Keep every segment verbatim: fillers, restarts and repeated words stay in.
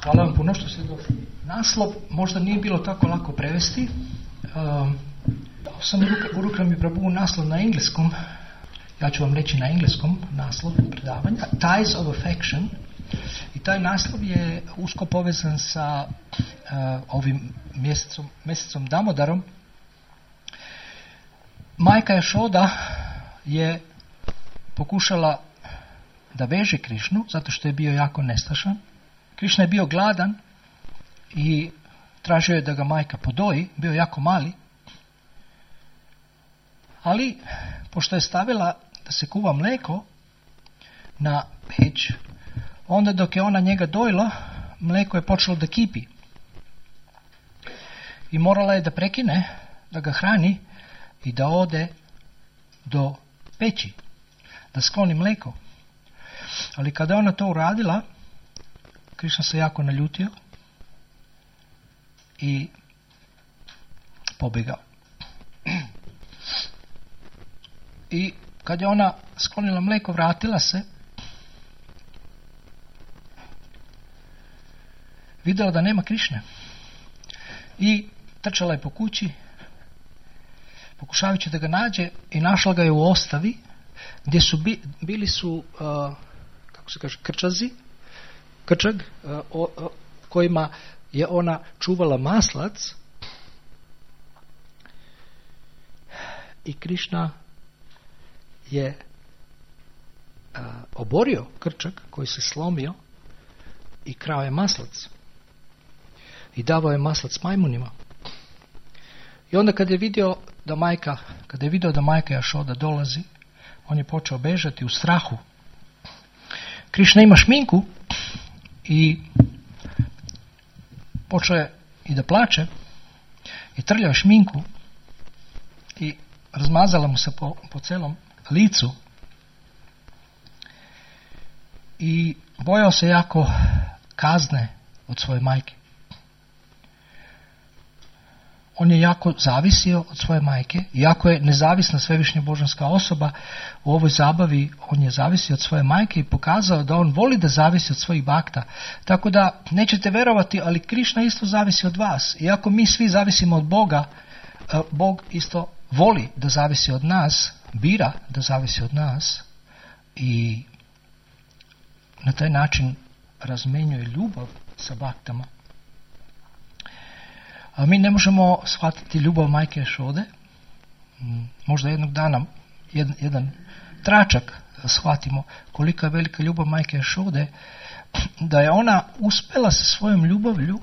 Hvala vam puno što ste došli. Naslov možda nije bilo tako lako prevesti. Um, sam Gurukrami Prabhu naslov na engleskom. Ja ću vam reći na engleskom naslov predavanja. Ties of Affection. I taj naslov je usko povezan sa uh, ovim mjesecom, mjesecom Damodarom. Majka Jašoda je pokušala da veže Krišnu, zato što je bio jako nestašan. Krišna je bio gladan i tražio je da ga majka podoji, bio je jako mali. Ali, pošto je stavila da se kuva mlijeko na peć, onda dok je ona njega dojila, mlijeko je počelo da kipi. I morala je da prekine, da ga hrani i da ode do peći, da skloni mlijeko. Ali kada je ona to uradila, Krišna se jako naljutio i pobjegao. I kad je ona sklonila mlijeko, vratila se, vidjela da nema Krišne i trčala je po kući, pokušavajući da ga nađe, i našla ga je u ostavi gdje su bi, bili su uh, kako se kaže, krčazi, krčag, uh, o, o, kojima je ona čuvala maslac, i Krišna je uh, oborio krčag koji se slomio i krao je maslac i davao je maslac majmunima. I onda kad je vidio da majka, kad je vidio da majka Jašoda dolazi, on je počeo bežati u strahu. Krišna ima šminku i počeo je i da plače i trljao šminku i razmazala mu se po, po celom licu i bojao se jako kazne od svoje majke. On je jako zavisio od svoje majke, iako je nezavisna svevišnja božanska osoba, u ovoj zabavi on je zavisio od svoje majke i pokazao da on voli da zavisi od svojih bakta. Tako da nećete verovati, ali Krišna isto zavisi od vas. Iako mi svi zavisimo od Boga, Bog isto voli da zavisi od nas, bira da zavisi od nas i na taj način razmenjuje ljubav sa baktama. A mi ne možemo shvatiti ljubav majke Jašode. Možda jednog dana jedan, jedan tračak shvatimo kolika je velika ljubav majke Jašode, da je ona uspjela sa svojom ljubavlju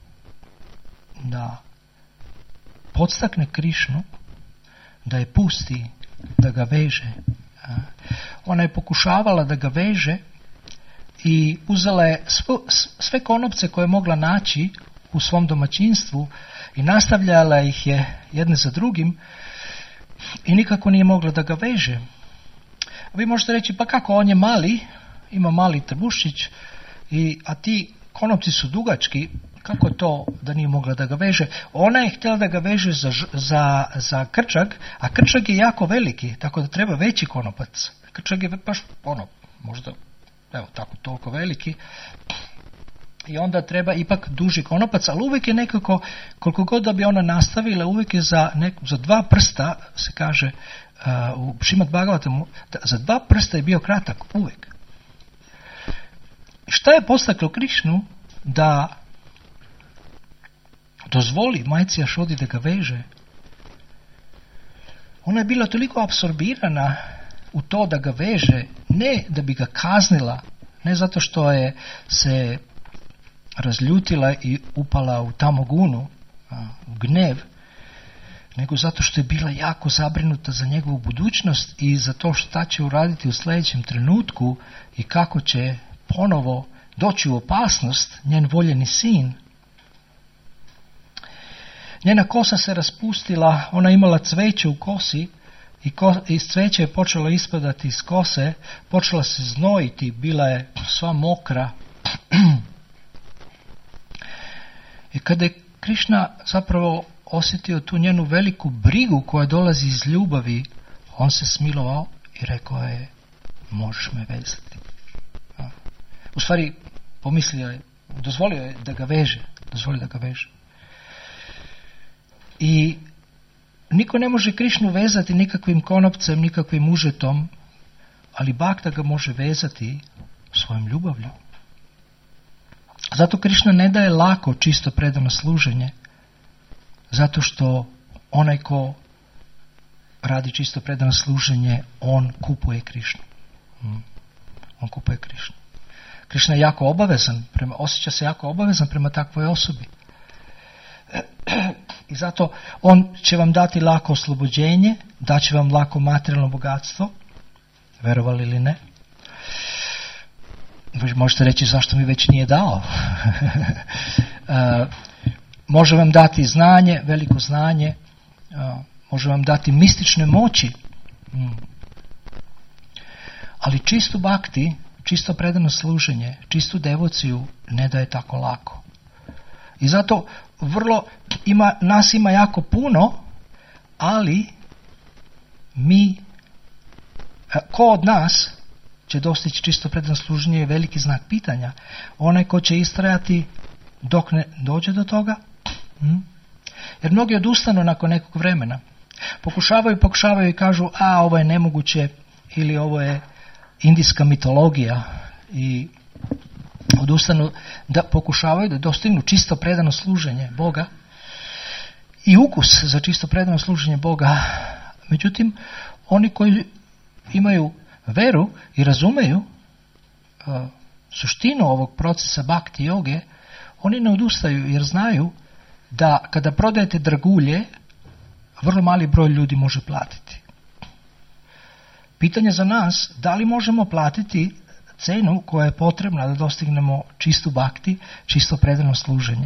da podstakne Krišnu, da je pusti, da ga veže. Ona je pokušavala da ga veže i uzela je sve konopce koje je mogla naći u svom domaćinstvu i nastavljala ih je jedne za drugim i nikako nije mogla da ga veže. Vi možete reći, pa kako, on je mali, ima mali trbušić, i, a ti konopci su dugački, kako to da nije mogla da ga veže? Ona je htjela da ga veže za, za, za krčag, a krčag je jako veliki, tako da treba veći konopac. Krčag je baš ono, možda, evo tako, toliko veliki. I onda treba ipak duži konopac, ali uvijek je nekako, koliko god da bi ona nastavila, uvijek je za, nek, za dva prsta, se kaže uh, u Šrimad Bhagavatamu, za dva prsta je bio kratak, uvijek. Šta je postaklo Krišnu da dozvoli majci Jašodi da ga veže? Ona je bila toliko apsorbirana u to da ga veže, ne da bi ga kaznila, ne zato što je se razljutila i upala u tamogunu, u gnev, nego zato što je bila jako zabrinuta za njegovu budućnost i za to šta će uraditi u sljedećem trenutku i kako će ponovo doći u opasnost njen voljeni sin. Njena kosa se raspustila, ona imala cveće u kosi i ko, iz cveća je počelo ispadati iz kose, počela se znojiti, bila je sva mokra. I kada je Krišna zapravo osjetio tu njenu veliku brigu koja dolazi iz ljubavi, on se smilovao i rekao je, možeš me vezati. U stvari, pomislio je, Dozvolio je da ga veže. Dozvolio da ga veže. I niko ne može Krišnu vezati nikakvim konopcem, nikakvim užetom, ali Bhakta ga može vezati svojom ljubavlju. Zato Krišna ne daje lako čisto predano služenje, zato što onaj ko radi čisto predano služenje, on kupuje Krišnu. Hmm. On kupuje Krišnu. Krišna je jako obavezan, prema, osjeća se jako obavezan prema takvoj osobi. I zato on će vam dati lako oslobođenje, daće vam lako materijalno bogatstvo, verovali ili ne. Vi možete reći zašto mi već nije dao. Može vam dati znanje, veliko znanje, može vam dati mistične moći, ali čistu bhakti, čisto predano služenje, čistu devociju ne daje tako lako. I zato vrlo ima, nas ima jako puno, ali mi, ko od nas će dostići čisto predano služenje je veliki znak pitanja. Onaj ko će istrajati dok ne dođe do toga, hm? Jer mnogi odustanu nakon nekog vremena. Pokušavaju, pokušavaju i kažu, a ovo je nemoguće, ili ovo je indijska mitologija, i odustanu da pokušavaju da dostignu čisto predano služenje Boga i ukus za čisto predano služenje Boga. Međutim, oni koji imaju veru i razumeju uh, suštinu ovog procesa bhakti joge, oni ne odustaju jer znaju da kada prodajete dragulje, vrlo mali broj ljudi može platiti. Pitanje za nas, da li možemo platiti cenu koja je potrebna da dostignemo čistu bhakti, čisto predano služenje.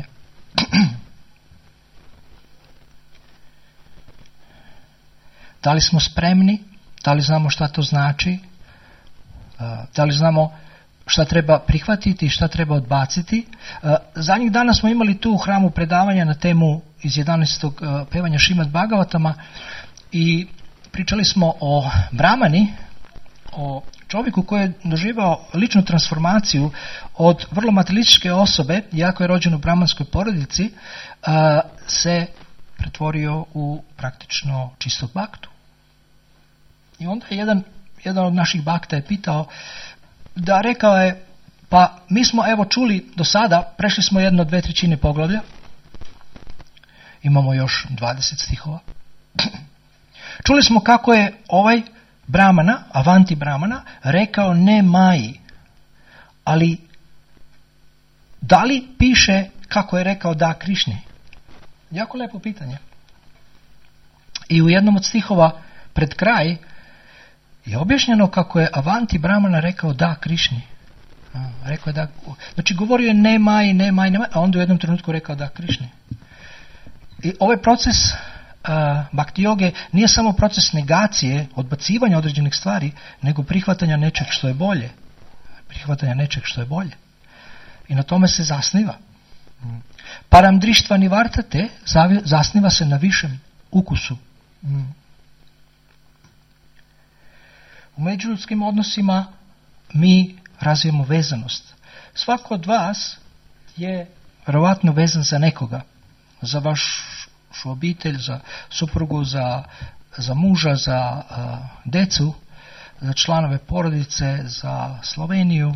Da li smo spremni? Da li znamo šta to znači? Da li znamo šta treba prihvatiti i šta treba odbaciti? Zadnjih dana smo imali tu u hramu predavanja na temu iz jedanaestog pevanja Šrimad Bhagavatama i pričali smo o Brahmani, o čovjeku koji je doživao ličnu transformaciju od vrlo materijalističke osobe, iako je rođen u brahmanskoj porodici, se pretvorio u praktično čistog bhaktu. I onda je jedan, jedan od naših bhakta je pitao, da rekao je, pa mi smo evo čuli do sada, prešli smo jedno dve trećine poglavlja, imamo još dvadeset stihova. Čuli smo kako je ovaj Brahmana, Avanti Brahmana, rekao ne Maji, ali da li piše kako je rekao da Krišni? Jako lepo pitanje. I u jednom od stihova pred kraj je objašnjeno kako je Avanti Brahmana rekao da Krišni. A, rekao je da, znači govorio je ne Maji, ne Maji, ne Maji, a onda u jednom trenutku rekao da Krišni. I ovaj proces uh, bhakti joge nije samo proces negacije, odbacivanja određenih stvari, nego prihvatanja nečeg što je bolje. Prihvatanja nečeg što je bolje. I na tome se zasniva. Mm. Param drištva nivartate zasniva se na višem ukusu. Mm. U međuljudskim odnosima mi razvijemo vezanost. Svako od vas je vjerovatno vezan za nekoga. Za vašu obitelj, za suprugu, za, za muža, za uh, decu, za članove porodice, za Sloveniju,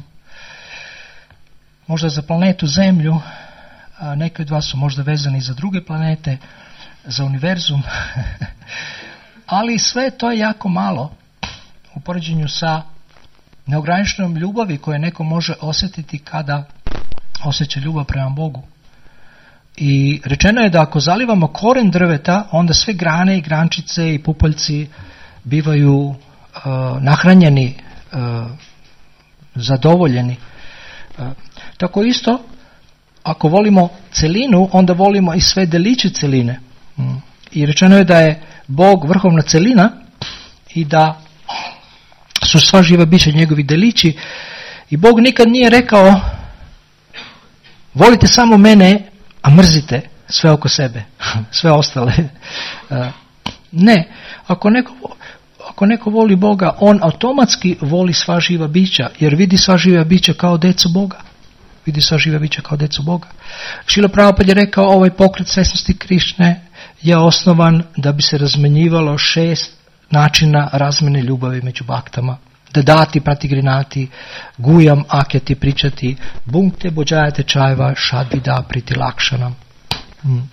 možda za planetu Zemlju. Uh, neki od vas su možda vezani za druge planete, za univerzum. Ali sve to je jako malo u poređenju sa neograničenom ljubavi koje neko može osjetiti kada osjeća ljubav prema Bogu. I rečeno je da ako zalivamo koren drveta, onda sve grane i grančice i pupoljci bivaju uh, nahranjeni, uh, zadovoljeni. Uh, tako isto, ako volimo celinu, onda volimo i sve deliće celine. Mm. I rečeno je da je Bog vrhovna celina i da su sva živa bića njegovi delići. I Bog nikad nije rekao volite samo mene, a mrzite sve oko sebe, sve ostale. Ne, ako neko, ako neko voli Boga, on automatski voli sva živa bića, jer vidi sva živa bića kao decu Boga. vidi sva živa bića kao djecu Boga. Šrila Prabhupada je rekao, ovaj pokret svjesnosti Krišne je osnovan da bi se razmenjivalo šest načina razmene ljubavi među baktama. Dadati, pratigrinati, gujam, akjati, pričati, bunkte, bođajate čajva, šadvida, priti lakšanam. Hmm.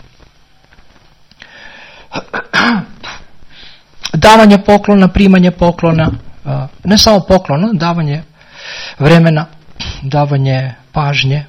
Davanje poklona, primanje poklona, ne samo poklona, davanje vremena, davanje pažnje,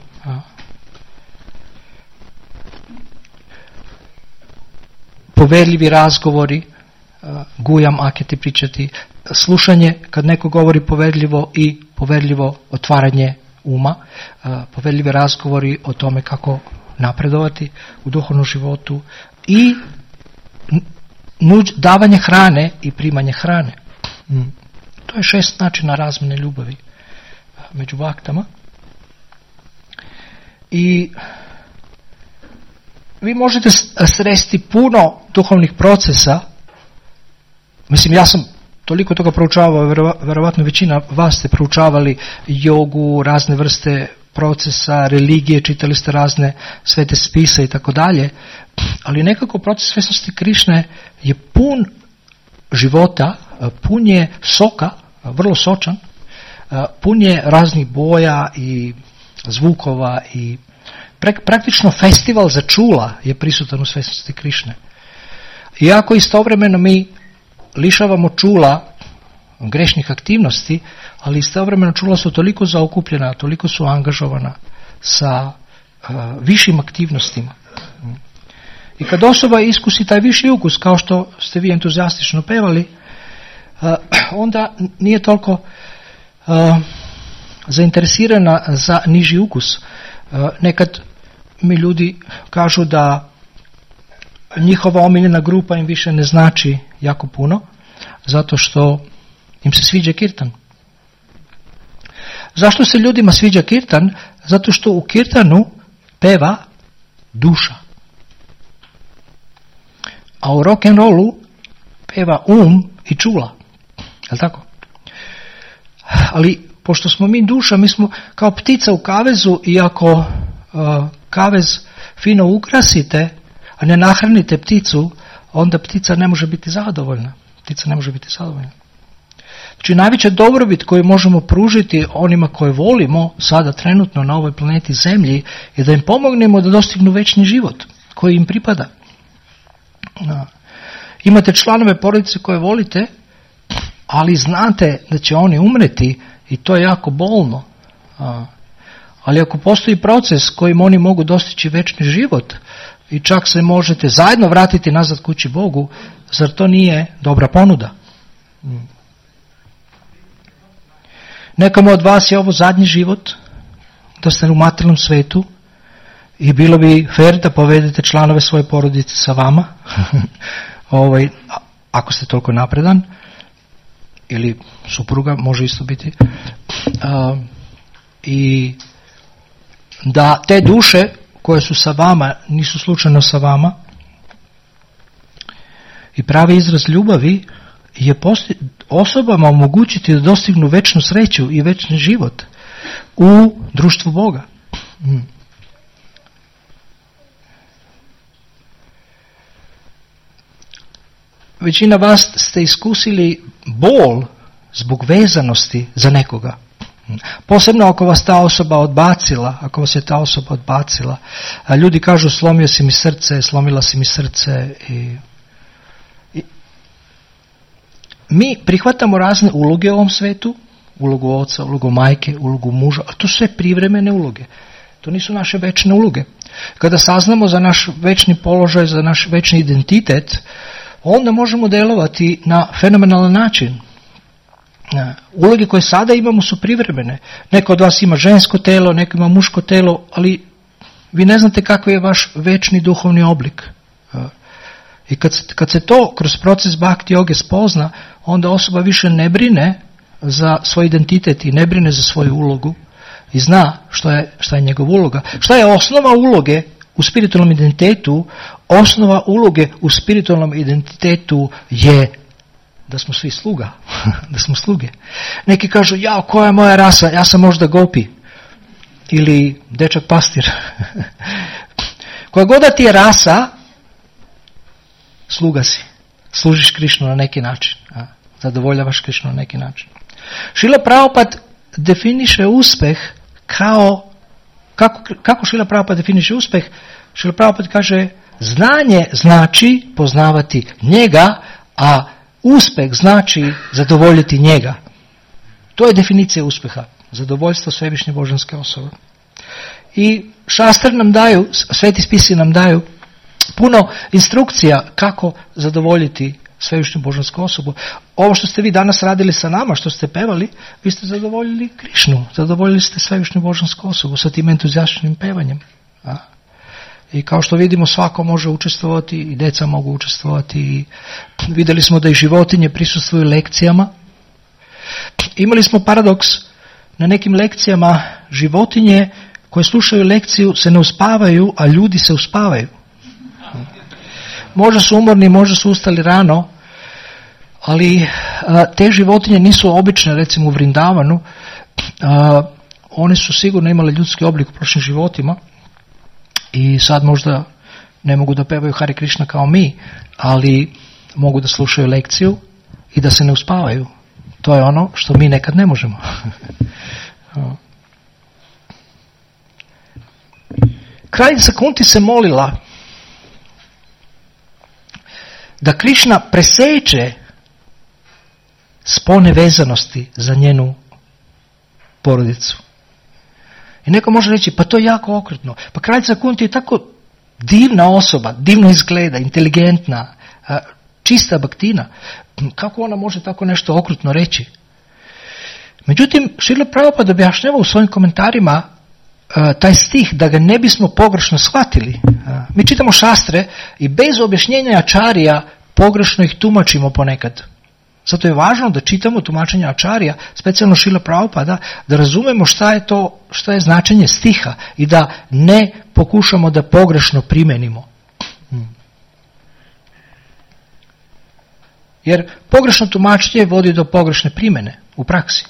poverljivi razgovori, gujam, aketi, pričati, slušanje kad neko govori poverljivo i poverljivo otvaranje uma, poverljivi razgovori o tome kako napredovati u duhovnom životu i nuđ, davanje hrane i primanje hrane. To je šest načina razmjene ljubavi među baktama. I vi možete sresti puno duhovnih procesa. Mislim, ja sam toliko toga proučavao, vjerovatno većina vas ste proučavali jogu, razne vrste procesa, religije, čitali ste razne svete spise i tako dalje, ali nekako proces svjesnosti Krišne je pun života, pun je soka, vrlo sočan, pun je raznih boja i zvukova i praktično festival za čula je prisutan u svjesnosti Krišne. Iako istovremeno mi lišavamo čula grešnih aktivnosti, ali istovremeno čula su toliko zaokupljena, toliko su angažovana sa uh, višim aktivnostima. I kad osoba iskusi taj viši ukus, kao što ste vi entuzijastično pevali, uh, onda nije toliko uh, zainteresirana za niži ukus. Uh, nekad mi ljudi kažu da njihova omiljena grupa im više ne znači jako puno, zato što im se sviđa kirtan. Zašto se ljudima sviđa kirtan? Zato što u kirtanu peva duša. A u rock and rollu peva um i čula. Je li tako? Ali pošto smo mi duša, mi smo kao ptica u kavezu i ako uh, kavez fino ukrasite, a ne nahranite pticu, onda ptica ne može biti zadovoljna. Ptica ne može biti zadovoljna. Znači najveća dobrobit koju možemo pružiti onima koje volimo sada trenutno na ovoj planeti Zemlji je da im pomognemo da dostignu večni život koji im pripada. Imate članove porodice koje volite, ali znate da će oni umreti i to je jako bolno. Ali ako postoji proces kojim oni mogu dostići večni život i čak se možete zajedno vratiti nazad kući Bogu, zar to nije dobra ponuda? Nekamo od vas je ovo zadnji život, da ste u materijalnom svetu i bilo bi fair da povedete članove svoje porodice sa vama, ovaj, ako ste toliko napredan, ili supruga, može isto biti, uh, i da te duše koje su sa vama nisu slučajno sa vama i pravi izraz ljubavi je posti- osobama omogućiti da dostignu večnu sreću i večni život u društvu Boga. Hmm. Većina vas ste iskusili bol zbog vezanosti za nekoga. Posebno ako vas ta osoba odbacila, ako vas je ta osoba odbacila. A ljudi kažu slomio si mi srce, slomila si mi srce. I, i, mi prihvatamo razne uloge u ovom svetu, ulogu oca, ulogu majke, ulogu muža, a to su sve privremene uloge. To nisu naše večne uloge. Kada saznamo za naš večni položaj, za naš večni identitet, onda možemo djelovati na fenomenalan način. Uloge koje sada imamo su privremene. Neko od vas ima žensko telo, neko ima muško telo, ali vi ne znate kakav je vaš večni duhovni oblik. I kad se, kad se to kroz proces bhakti joge spozna, onda osoba više ne brine za svoj identitet i ne brine za svoju ulogu i zna što je, što je njegova uloga. Šta je osnova uloge u spiritualnom identitetu? Osnova uloge u spiritualnom identitetu je da smo svi sluga, da smo sluge. Neki kažu, ja, koja je moja rasa, ja sam možda gopi. ili dečak pastir. Koja god da ti je rasa, sluga si. Služiš Krišnu na neki način. A? Zadovoljavaš Krišnu na neki način. Šrila Prabhupada definiše uspeh kao, kako, kako Šrila Prabhupada definiše uspeh? Šrila Prabhupada kaže, znanje znači poznavati njega, a uspeh znači zadovoljiti njega. To je definicija uspjeha. Zadovoljstvo svevišnje božanske osobe. I šastre nam daju, sveti spisi nam daju puno instrukcija kako zadovoljiti svevišnju božansku osobu. Ovo što ste vi danas radili sa nama, što ste pevali, vi ste zadovoljili Krišnu, zadovoljili ste svevišnju božansku osobu sa tim entuzijastičnim pevanjem. A? I kao što vidimo, svako može učestvovati, i deca mogu učestvovati, i vidjeli smo da i životinje prisustvuju lekcijama. Imali smo paradoks, na nekim lekcijama životinje koje slušaju lekciju se ne uspavaju, a ljudi se uspavaju. Možda su umorni, možda su ustali rano, ali a, te životinje nisu obične, recimo u Vrindavanu. A, one su sigurno imale ljudski oblik u prošlim životima i sad možda ne mogu da pevaju Hare Krishna kao mi, ali mogu da slušaju lekciju i da se ne uspavaju. To je ono što mi nekad ne možemo. Kraljica Kunti se molila da Krišna preseče spone vezanosti za njenu porodicu. I neko može reći, pa to je jako okrutno. Pa kraljica Kunti je tako divna osoba, divno izgleda, inteligentna, čista baktina. Kako ona može tako nešto okrutno reći? Međutim, Šrila Prabhupada objašnjava u svojim komentarima taj stih da ga ne bismo pogrešno shvatili. Mi čitamo šastre i bez objašnjenja ačarija pogrešno ih tumačimo ponekad. Zato je važno da čitamo tumačenja ačarija, specijalno Šrila Prabhupada, da razumemo šta je to, šta je značenje stiha i da ne pokušamo da pogrešno primenimo. Jer pogrešno tumačenje vodi do pogrešne primjene u praksi.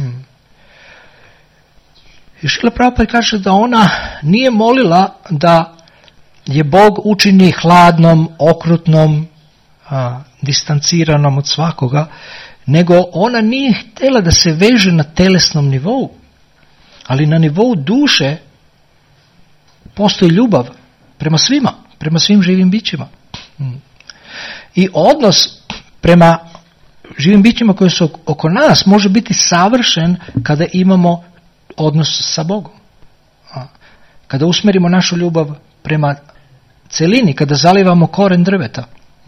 I Šrila Prabhupada kaže da ona nije molila da je Bog učini hladnom, okrutnom, a, distanciranom od svakoga, nego ona nije htjela da se veže na telesnom nivou, ali na nivou duše postoji ljubav prema svima, prema svim živim bićima. I odnos prema živim bićima koji su oko nas može biti savršen kada imamo odnos sa Bogom. Kada usmerimo našu ljubav prema celini, kada zalivamo koren drveta.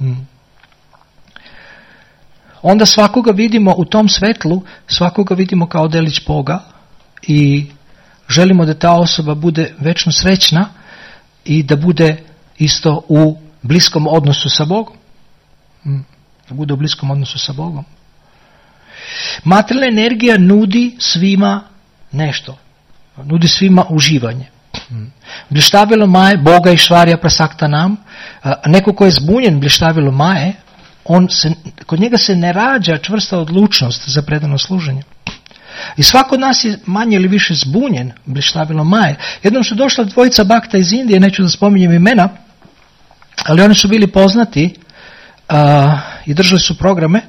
Onda svakoga vidimo u tom svetlu, svakoga vidimo kao delić Boga i želimo da ta osoba bude večno srećna i da bude isto u bliskom odnosu sa Bogom. Da bude u bliskom odnosu sa Bogom. Materijalna energija nudi svima nešto. Nudi svima uživanje. Blještavilo Maje, Boga i Švarja prasakta nam, neko ko je zbunjen blještavilo Maje, on se, kod njega se ne rađa čvrsta odlučnost za predano služenje. I svako od nas je manje ili više zbunjen blještavilo Maje. Jednom su došla dvojica bakta iz Indije, neću da spominjem imena, ali oni su bili poznati uh, i držali su programe.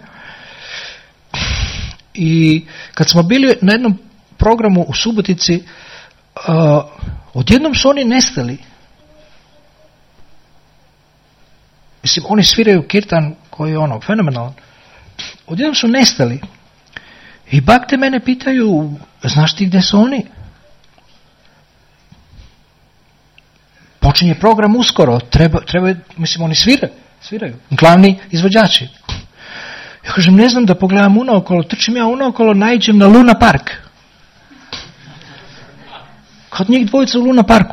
I kad smo bili na jednom programu u Subotici, uh, odjednom su oni nestali. Mislim, oni sviraju kirtan koji je ono, fenomenalan. Odjednom su nestali. I bakte mene pitaju, znaš ti gdje su oni? Počinje program uskoro, treba, treba mislim, oni svire, sviraju, glavni izvođači. Ja kažem, ne znam, da pogledam unaokolo, trčim ja unaokolo, naiđem na Luna Park. Kod njih dvojica u Luna Parku.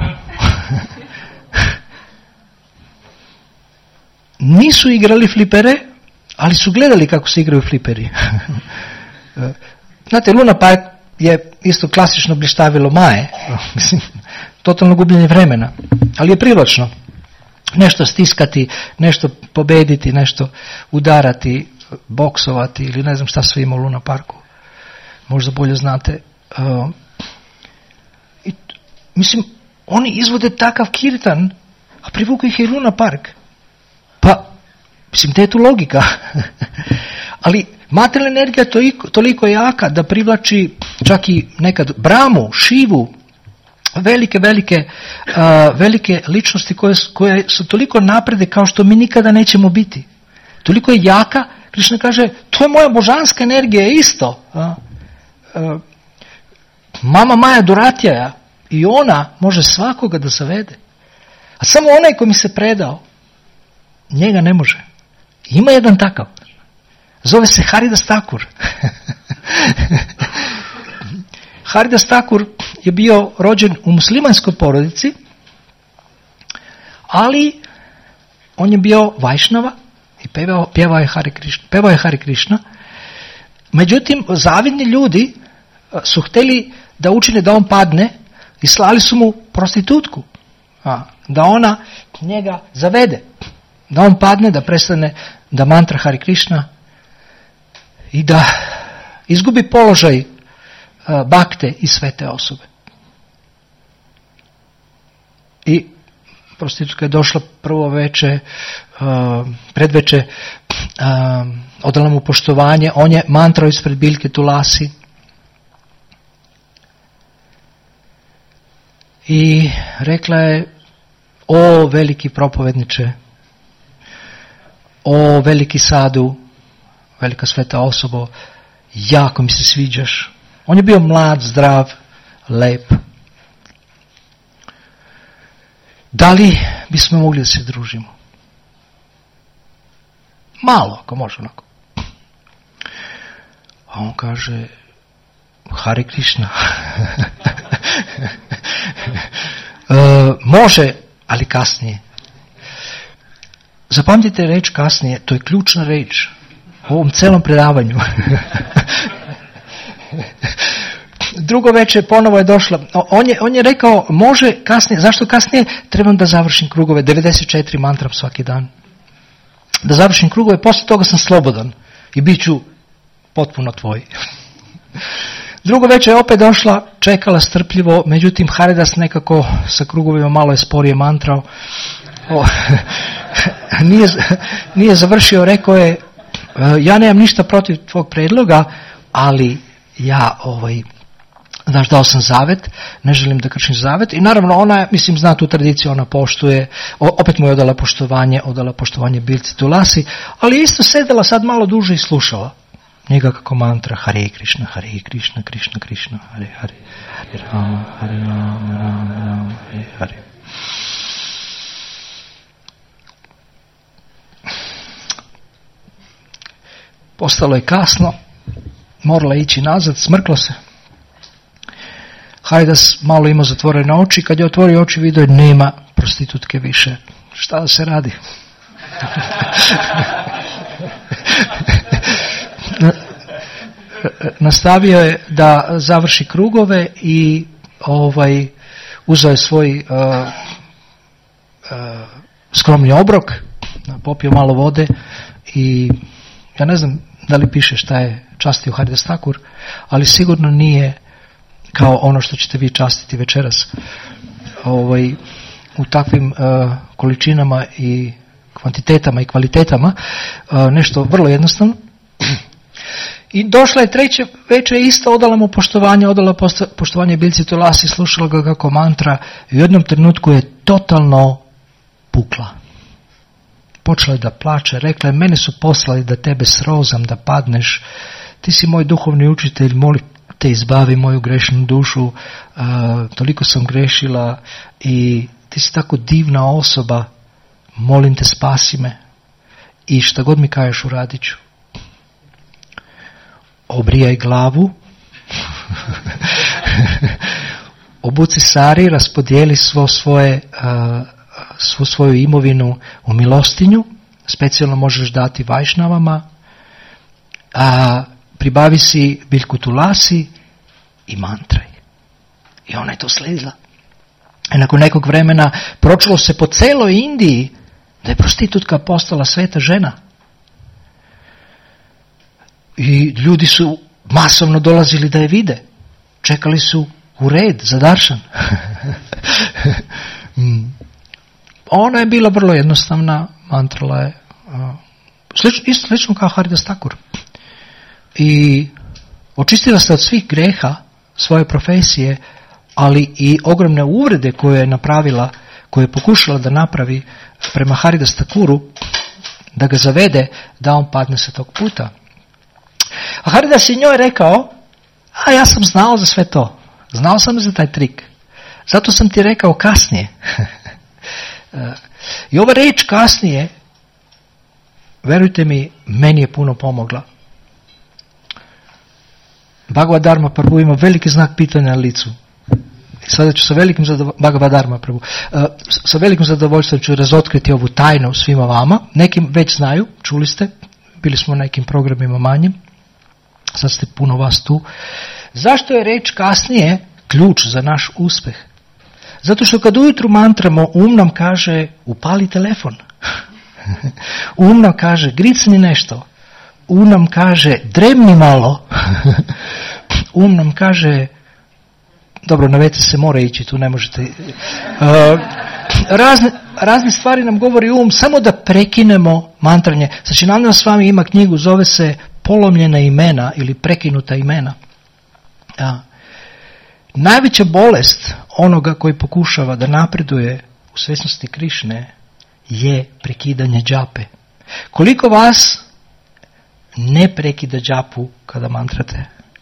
Nisu igrali flipere, ali su gledali kako se igraju fliperi. Znate, Luna Park je isto klasično blještavilo Maje. Mislim, totalno gubljenje vremena. Ali je privlačno. Nešto stiskati, nešto pobediti, nešto udarati, boksovati ili ne znam šta sve ima u Luna Parku. Možda bolje znate. mislim, oni izvode takav kirtan, a privuku ih i Luna Park. Pa, mislim, te je tu logika. Ali materijalna energija je toliko, toliko jaka da privlači čak i nekad Brahmu, Šivu, velike, velike, uh, velike ličnosti koje, koje su toliko naprede kao što mi nikada nećemo biti. Toliko je jaka, Krišna kaže, to je moja božanska energija isto. Uh, uh, mama Maja Duratjaja, i ona može svakoga da zavede. A samo onaj ko mi se predao, njega ne može. Ima jedan takav. Zove se Haridas Thakur. Haridas Thakur je bio rođen u muslimanskoj porodici, ali on je bio Vajšnava i pevao, pevao je Hare Krishna. Pevao je Hare Krishna. Međutim, zavidni ljudi su htjeli da učine da on padne i slali su mu prostitutku. A, da ona njega zavede. Da on padne, da prestane da mantra Hare Krishna i da izgubi položaj uh, bakte i svete osobe. I prostitutka je došla prvo veče, uh, predveče, uh, odala mu poštovanje, on je mantrao ispred biljke Tulasi. I rekla je, o veliki propovedniče, o veliki sadu, velika sveta osobo, jako mi se sviđaš. On je bio mlad, zdrav, lep. Da li bismo mogli da se družimo? Malo, ako može onako. A on kaže, Hare Krishna. e, može, ali kasnije. Zapamtite reč kasnije, to je ključna reč u ovom celom predavanju. Drugo večer ponovo je došla. On je, on je rekao, može kasnije. Zašto kasnije? Trebam da završim krugove. devedeset četiri mantram svaki dan. Da završim krugove, posle toga sam slobodan i bit ću potpuno tvoj. Drugo večer je opet došla, čekala strpljivo, međutim Haridas nekako sa krugovima malo je sporije mantrao. O, nije, nije završio, rekao je, ja nemam ništa protiv tvog predloga, ali ja, ovaj, znaš, dao sam zavet, ne želim da kršim zavet. I naravno ona, mislim, zna tu tradiciju, ona poštuje, opet mu je odala poštovanje, odala poštovanje biljci Tulasi, ali isto sedela sad malo duže i slušala njega kako mantra Hare Krishna, Hare Krishna, Krishna Krishna, Hare Hare, Hare Rama, Hare Rama, Rama Rama, Hare Hare. Postalo je kasno, morala ići nazad, smrkla se. Haridas malo ima zatvorene oči, kad je otvorio oči vidio je nema prostitutke više. Šta da se radi? Nastavio je da završi krugove i ovaj uzeo je svoj uh, uh, skromni obrok, popio malo vode i ja ne znam da li piše šta je častio Haridas Thakur, ali sigurno nije kao ono što ćete vi častiti večeras ovaj, u takvim uh, količinama i kvantitetama i kvalitetama, uh, nešto vrlo jednostavno. I došla je treće večer, isto odala mu poštovanje, odala poštovanje biljci Tulasi, slušala ga kako mantra i u jednom trenutku je totalno pukla. Počela je da plače, rekla je, mene su poslali da tebe srozam, da padneš, ti si moj duhovni učitelj, molim te izbavi moju grešnu dušu, uh, toliko sam grešila i ti si tako divna osoba, molim te spasi me i šta god mi kažeš uradit ću. Obrijaj glavu, obuci sari, raspodijeli svo svoje, uh, svu svoju imovinu u milostinju, specijalno možeš dati vajšnavama, a pribavi si biljku Tulasi i mantraj. I ona je to sledila. I nakon nekog vremena pročulo se po celoj Indiji da je prostitutka postala sveta žena. I ljudi su masovno dolazili da je vide. Čekali su u red za daršan. Ona je bila vrlo jednostavna, mantrala je slično, isto slično kao Haridas Thakur. I očistila se od svih greha svoje profesije, ali i ogromne uvrede koje je napravila, koje je pokušala da napravi prema Haridas Thakuru, da ga zavede da on padne sa tog puta. A Haridas je njoj rekao, a ja sam znao za sve to. Znao sam za taj trik. Zato sam ti rekao kasnije. I ova reč kasnije, verujte mi, meni je puno pomogla. Bhagavad Dharma Prabhu ima veliki znak pitanja na licu. I sada ću sa velikim zadovoljstvom, Bhagavad Dharma Prabhu, uh, sa velikim zadovoljstvom ću razotkriti ovu tajnu svima vama. Nekim već znaju, čuli ste, bili smo na nekim programima manjim, sad ste puno vas tu. Zašto je reč kasnije ključ za naš uspeh? Zato što kad ujutru mantramo, um nam kaže upali telefon. Um nam kaže gricni nešto. Um nam kaže dremni malo. Um nam kaže, dobro, na ve ce se mora ići, tu ne možete. Uh, razne, razne stvari nam govori um, samo da prekinemo mantranje. Znači, Nanda s vami ima knjigu, zove se Polomljena imena ili prekinuta imena. Ja. Najveća bolest onoga koji pokušava da napreduje u svjesnosti Krišne je prekidanje džape. Koliko vas ne prekida džapu kada mantrate?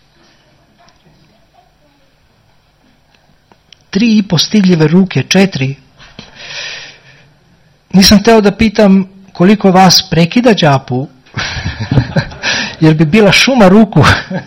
Tri i po stidljive ruke, četiri. Nisam hteo da pitam koliko vas prekida džapu, jer bi bila šuma ruku.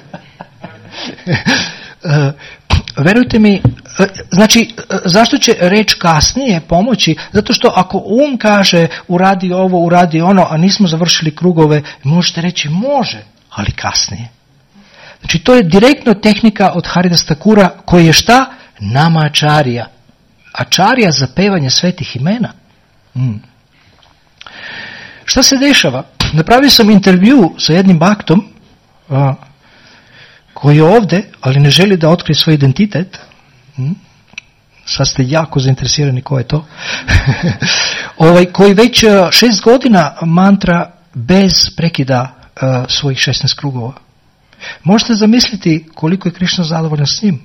Verujte mi, znači, zašto će reč kasnije pomoći? Zato što ako um kaže uradi ovo, uradi ono, a nismo završili krugove, možete reći može, ali kasnije. Znači, to je direktno tehnika od Haridas Thakura koji je šta? Nama ačarija. Ačarija za pevanje svetih imena. Hmm. Šta se dešava? Napravio sam intervju sa jednim baktom, a, koji je ovdje, ali ne želi da otkrije svoj identitet. Hmm. Sad ste jako zainteresirani ko je to. ovaj, koji već šest godina mantra bez prekida a, svojih šesnaest krugova. Možete zamisliti koliko je Krišna zadovoljan s njim.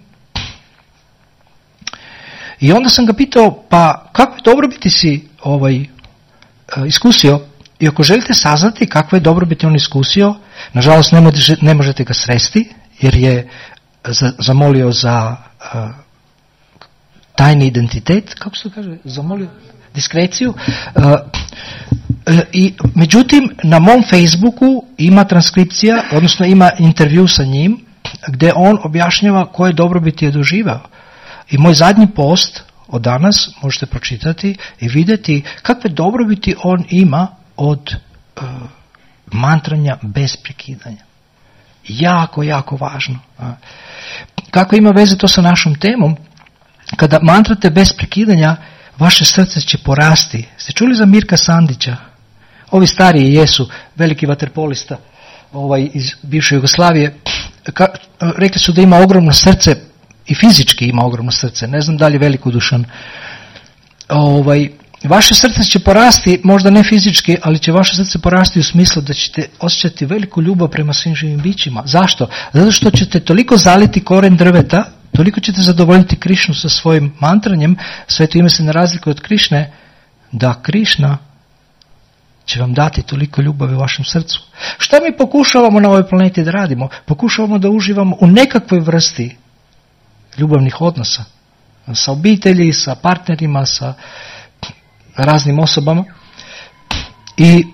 I onda sam ga pitao, pa kako je dobrobiti si ovaj, iskusio? I ako želite saznati kakve je dobrobiti on iskusio, nažalost ne, može, ne možete ga sresti, jer je zamolio za uh, tajni identitet, kako se kaže, zamolio diskreciju. Uh, uh, i, međutim, na mom Facebooku ima transkripcija, odnosno ima intervju sa njim, gdje on objašnjava koje dobrobiti je doživao. I moj zadnji post od danas možete pročitati i vidjeti kakve dobrobiti on ima od uh, mantranja bez prekidanja. Jako, jako važno. A. Kako ima veze to sa našom temom? Kada mantrate bez prekidanja, vaše srce će porasti. Ste čuli za Mirka Sandića? Ovi stariji jesu, veliki vaterpolista ovaj, iz bivše Jugoslavije. Ka, rekli su da ima ogromno srce, i fizički ima ogromno srce, ne znam da li je velikodušan. Ovaj, vaše srce će porasti, možda ne fizički, ali će vaše srce porasti u smislu da ćete osjećati veliku ljubav prema svim živim bićima. Zašto? Zato što ćete toliko zaliti koren drveta, toliko ćete zadovoljiti Krišnu sa svojim mantranjem, sveto ime se ne razlikuje od Krišne, da Krišna će vam dati toliko ljubavi u vašem srcu. Šta mi pokušavamo na ovoj planeti da radimo? Pokušavamo da uživamo u nekakvoj vrsti ljubavnih odnosa. Sa obitelji, sa partnerima, sa raznim osobama. I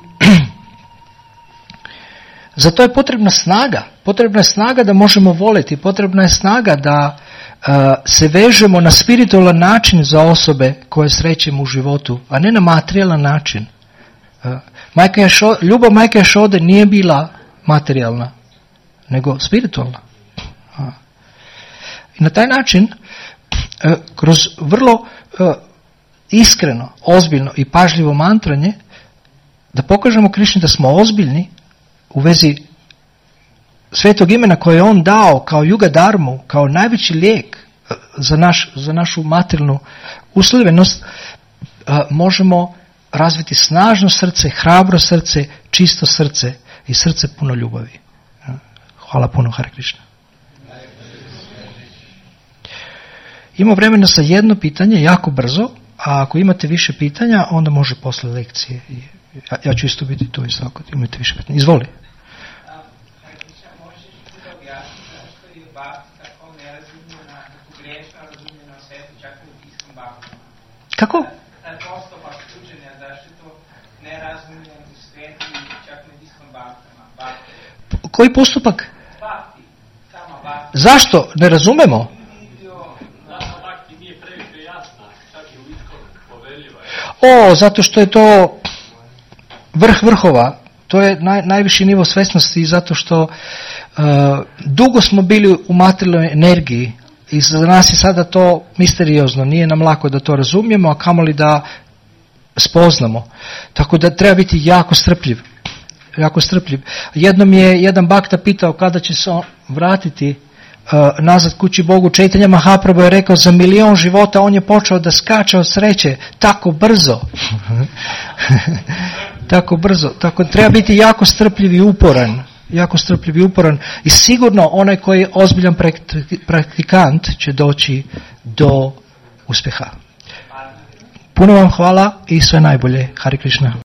za to je potrebna snaga. Potrebna je snaga da možemo voliti. Potrebna je snaga da uh, se vežemo na spiritualan način za osobe koje srećemo u životu, a ne na materijalan način. Uh, Majka Jašode, ljubav Majke Jašode nije bila materijalna, nego spiritualna. Uh. I na taj način, uh, kroz vrlo uh, iskreno, ozbiljno i pažljivo mantranje, da pokažemo Krišni da smo ozbiljni u vezi svetog imena koje je on dao kao Juga Dharmu, kao najveći lijek za, naš, za našu materijalnu uslovljenost, možemo razviti snažno srce, hrabro srce, čisto srce i srce puno ljubavi. Hvala puno, Hare Krishna. Imamo vremena za jedno pitanje, jako brzo, a ako imate više pitanja, onda može posle lekcije. Ja, ja ću isto biti tu isto ako imate više pitanja. Izvoli. Kako? Koji postupak? Zašto? Ne razumemo? O, zato što je to vrh vrhova. To je naj, najviši nivo svjesnosti, zato što uh, dugo smo bili u materijalnoj energiji i za nas je sada to misteriozno. Nije nam lako da to razumijemo, a kamoli da spoznamo. Tako da treba biti jako strpljiv. Jako strpljiv. Jednom je jedan bakta pitao kada će se on vratiti uh, nazad kući Bogu. Čaitanja Mahaprabhu je rekao za milion života on je počeo da skače od sreće tako brzo. tako brzo. Tako treba biti jako strpljiv i uporan. Jako strpljiv i uporan. I sigurno onaj koji je ozbiljan praktikant će doći do uspjeha. Puno vam hvala i sve najbolje. Hare Krishna.